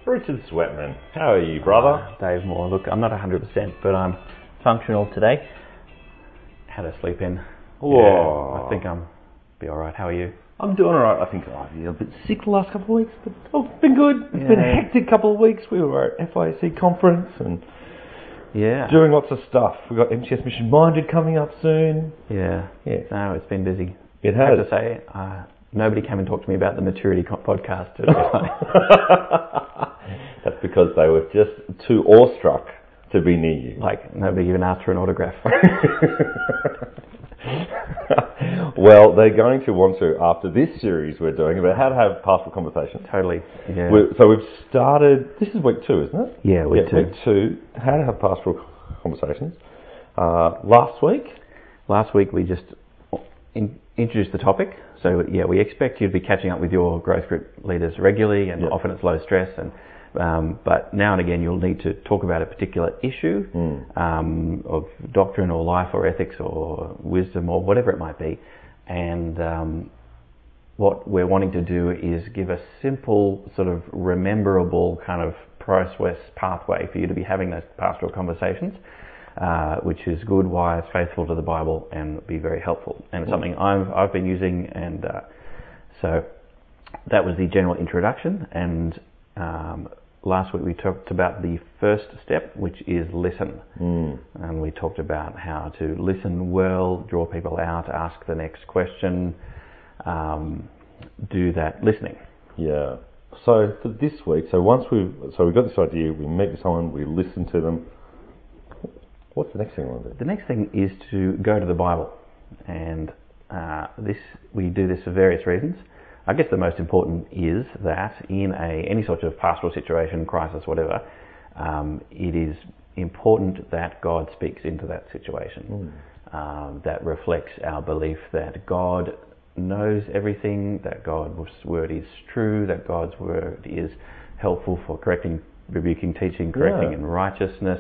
Richard Sweatman. How are you, brother? Dave Moore. Look, I'm not 100%, but I'm functional today. Had a sleep in. Whoa. Yeah, I think I'm be alright. How are you? I'm doing alright. I think I've been a bit sick the last couple of weeks, but I've been good. It's been a hectic couple of weeks. We were at FIAC conference and doing lots of stuff. We've got MTS Mission Minded coming up soon. Yeah. No, it's been busy. It I has. have to say, nobody came and talked to me about the Maturity podcast today. That's because they were just too awestruck to be near you. Like, nobody even asked for an autograph. Well, they're going to want to after this series we're doing about how to have pastoral conversations. Totally. Yeah. So we've started, this is week 2, isn't it? Yeah, week 2. Week 2, how to have pastoral conversations. Last week we just introduced the topic. So we expect you to be catching up with your growth group leaders regularly, and often it's low stress. And but now and again you'll need to talk about a particular issue of doctrine or life or ethics or wisdom or whatever it might be. And what we're wanting to do is give a simple, sort of rememberable kind of process pathway for you to be having those pastoral conversations, which is good, wise, faithful to the Bible, and be very helpful. And it's something I've been using, and so that was the general introduction. And last week we talked about the first step, which is listen. And we talked about how to listen well, draw people out, ask the next question, do that listening. Yeah. So for this week, so we got this idea, we meet with someone, we listen to them. What's the next thing we want to do? The next thing is to go to the Bible, and we do this for various reasons. I guess the most important is that in any sort of pastoral situation, crisis, whatever, it is important that God speaks into that situation. That reflects our belief that God knows everything, that God's word is true, that God's word is helpful for correcting, rebuking, teaching, correcting in righteousness,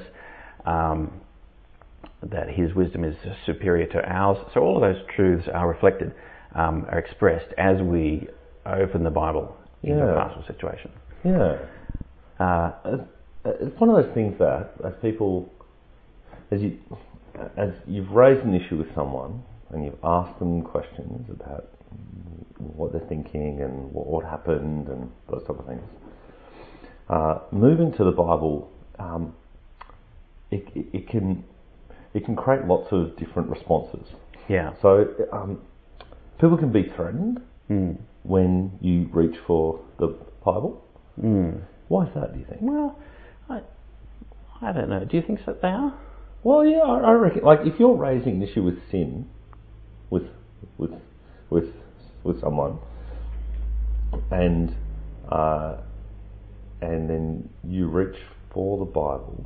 that his wisdom is superior to ours. So all of those truths are reflected, are expressed as we open the Bible in a pastoral situation. It's one of those things that as you've raised an issue with someone and you've asked them questions about what they're thinking and what happened and those type of things, moving to the Bible, it can create lots of different responses. Yeah. So people can be threatened when you reach for the Bible. Why is that, do you think? Well, I don't know. Do you think that they are? Well, yeah, I reckon. Like, if you're raising an issue with sin, with someone, and then you reach for the Bible,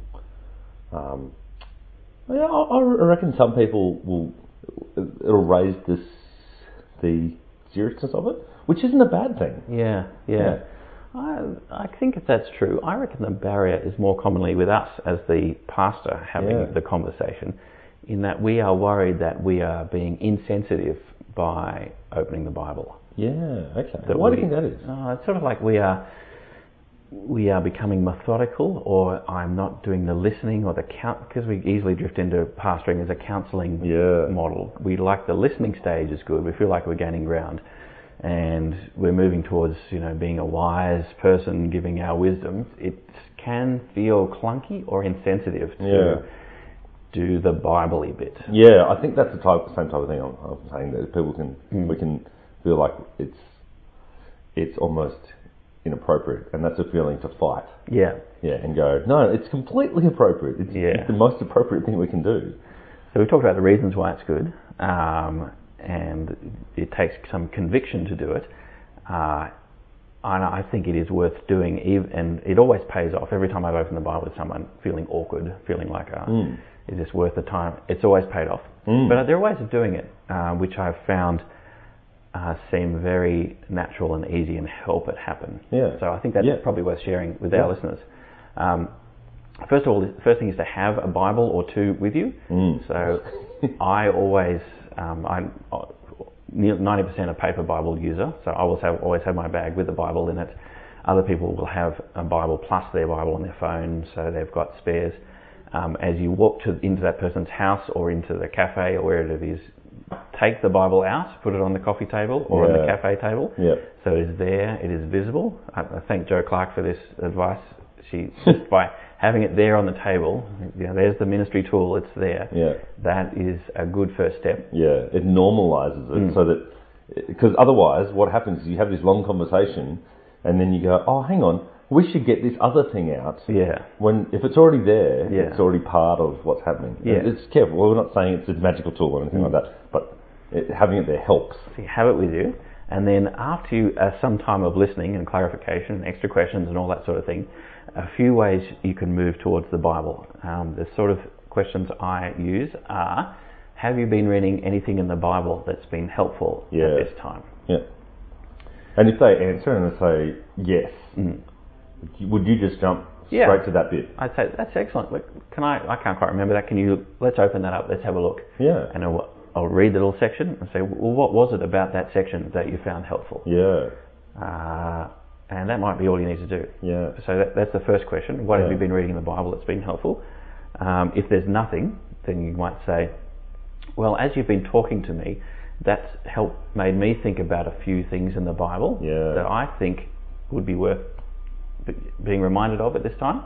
I reckon some people it'll raise the seriousness of it, which isn't a bad thing. Yeah. I think if that's true, I reckon the barrier is more commonly with us as the pastor having the conversation, in that we are worried that we are being insensitive by opening the Bible. Yeah, okay. Why do you think that is? It's sort of like we are becoming methodical, or I'm not doing the listening or the count, because we easily drift into pastoring as a counselling model. We like the listening stage is good. We feel like we're gaining ground, and we're moving towards being a wise person giving our wisdom. It can feel clunky or insensitive to do the Bible-y bit. Yeah, I think that's the same type of thing I'm saying, that people we can feel like it's almost inappropriate, and that's a feeling to fight. Yeah, and go, no, it's completely appropriate. It's the most appropriate thing we can do. So we talked about the reasons why it's good, and it takes some conviction to do it. And I think it is worth doing, and it always pays off. Every time I've opened the Bible with someone feeling awkward, feeling like, is this worth the time? It's always paid off. But there are ways of doing it, which I've found seem very natural and easy and help it happen. So I think that's probably worth sharing with our listeners. First of all, the first thing is to have a Bible or two with you. So I always, I'm 90% a paper Bible user, so I always have my bag with the Bible in it. Other people will have a Bible plus their Bible on their phone, so they've got spares. As you walk into that person's house or into the cafe or wherever it is, take the Bible out, put it on the coffee table or on the cafe table. Yep. So it is there, it is visible. I thank Joe Clark for this advice. She just by having it there on the table, there's the ministry tool, it's there. Yeah. That is a good first step. Yeah, it normalises it so that, because otherwise what happens is you have this long conversation and then you go, oh, hang on, we should get this other thing out. Yeah. When if it's already there, it's already part of what's happening. Yeah. It's careful. We're not saying it's a magical tool or anything like that, but having it there helps. So you have it with you, and then after some time of listening and clarification, and extra questions and all that sort of thing, a few ways you can move towards the Bible. The sort of questions I use are, have you been reading anything in the Bible that's been helpful at this time? Yeah. And if they answer and they say yes, would you just jump straight to that bit? I'd say that's excellent. Look, I can't quite remember that. Let's open that up. Let's have a look. Yeah. And I'll read the little section and say, well, what was it about that section that you found helpful? Yeah. And that might be all you need to do. Yeah. So that's the first question. What have you been reading in the Bible that's been helpful? If there's nothing, then you might say, well, as you've been talking to me, that's made me think about a few things in the Bible that I think would be worth being reminded of at this time.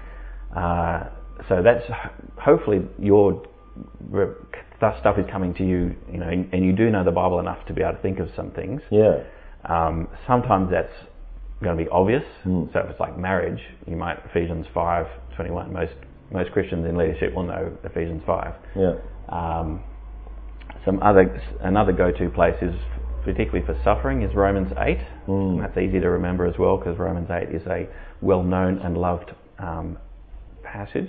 So that's hopefully your stuff is coming to you, and you do know the Bible enough to be able to think of some things. Yeah. Sometimes that's going to be obvious. So if it's like marriage, you might Ephesians 5:21. Most Christians in leadership will know Ephesians 5. Yeah. Another go-to place is, particularly for suffering, is Romans 8. And that's easy to remember as well, because Romans 8 is a well-known and loved passage.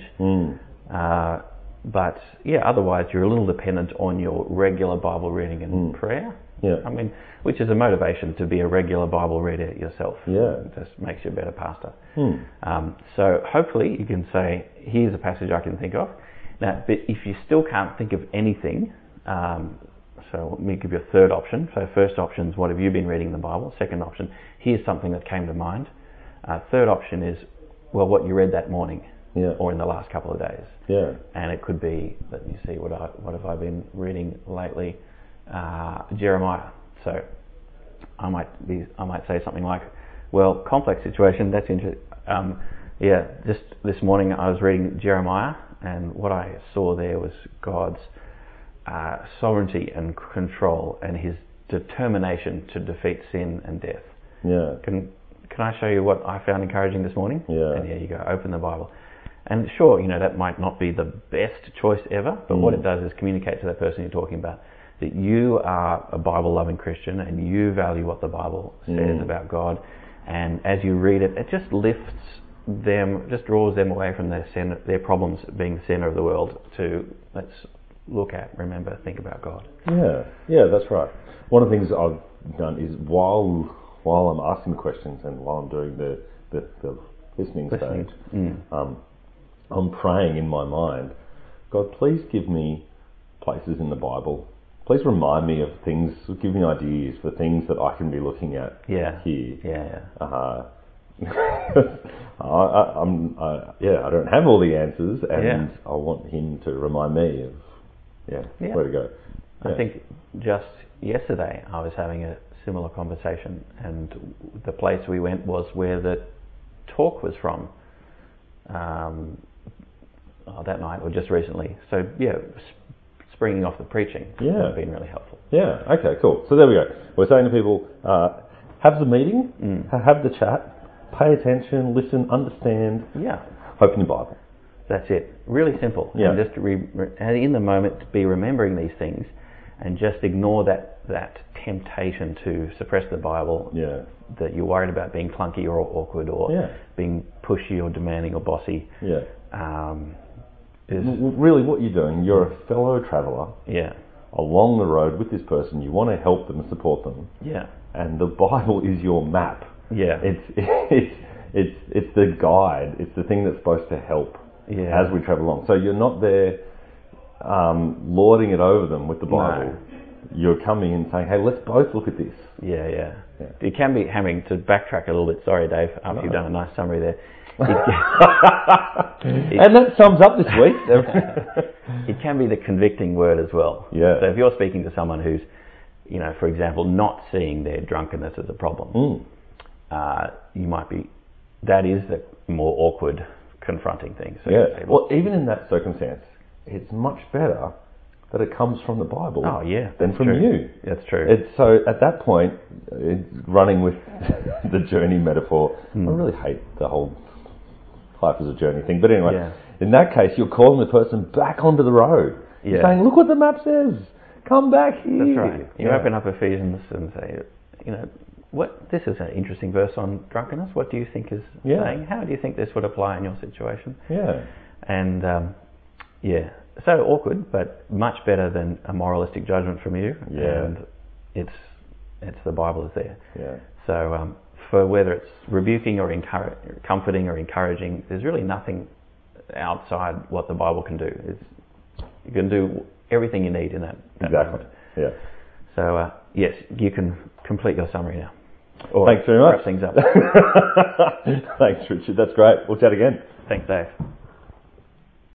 But otherwise you're a little dependent on your regular Bible reading and prayer. Yeah. I mean, which is a motivation to be a regular Bible reader yourself. Yeah. It just makes you a better pastor. So hopefully you can say, here's a passage I can think of. Now, but if you still can't think of anything, so let me give you a third option. So first option is, what have you been reading in the Bible? Second option, here's something that came to mind. Third option is, well, what you read that morning or in the last couple of days. Yeah. And it could be, let me see, what have I been reading lately? Jeremiah. So I might say something like, well, complex situation, that's interesting. Just this morning I was reading Jeremiah, and what I saw there was God's sovereignty and control and his determination to defeat sin and death. Yeah. Can I show you what I found encouraging this morning? Yeah. And there you go, open the Bible. And sure, that might not be the best choice ever, but what it does is communicate to that person you're talking about that you are a Bible-loving Christian and you value what the Bible says about God. And as you read it, it just lifts them, just draws them away from their problems being the center of the world to let's look at, remember, think about God. Yeah, that's right. One of the things I've done is while I'm asking questions and while I'm doing the listening stage, I'm praying in my mind, God, please give me places in the Bible. Please remind me of things, give me ideas for things that I can be looking at here. I don't have all the answers, and I want him to remind me of where to go. I think just yesterday I was having a similar conversation, and the place we went was where the talk was from that night or just recently. So springing off the preaching has been really helpful. Yeah, okay, cool. So there we go. We're saying to people, have the meeting, have the chat, pay attention, listen, understand, open your Bible. That's it. Really simple. Yeah. And just and in the moment, be remembering these things and just ignore that temptation to suppress the Bible that you're worried about being clunky or awkward or being pushy or demanding or bossy. Really what you're doing, you're a fellow traveller along the road with this person. You want to help them and support them. Yeah. And the Bible is your map. Yeah. It's the guide. It's the thing that's supposed to help as we travel along. So you're not there lording it over them with the Bible. you're coming and saying, hey, let's both look at this. Yeah. It can be having to backtrack a little bit. Sorry, Dave, after you've done a nice summary there. And that sums up this week. It can be the convicting word as well. Yeah. So if you're speaking to someone who's, for example, not seeing their drunkenness as a problem, you might be, that is the more awkward, confronting thing. So Well, even in that circumstance, it's much better that it comes from the Bible than from you. That's true. So at that point, running with the journey metaphor, I really hate the whole life as a journey thing. But anyway, in that case, you're calling the person back onto the road. You're saying, look what the map says. Come back here. That's right. You open up Ephesians and say, this is an interesting verse on drunkenness. What do you think is saying? How do you think this would apply in your situation? Yeah. And so awkward, but much better than a moralistic judgment from you. Yeah. And it's the Bible is there. Yeah. So for whether it's rebuking or comforting or encouraging, there's really nothing outside what the Bible can do. You can do everything you need in that exactly. moment. Yeah. So yes, you can complete your summary now. Thanks very much. Wrap things up. Thanks, Richard. That's great. We'll chat again. Thanks, Dave.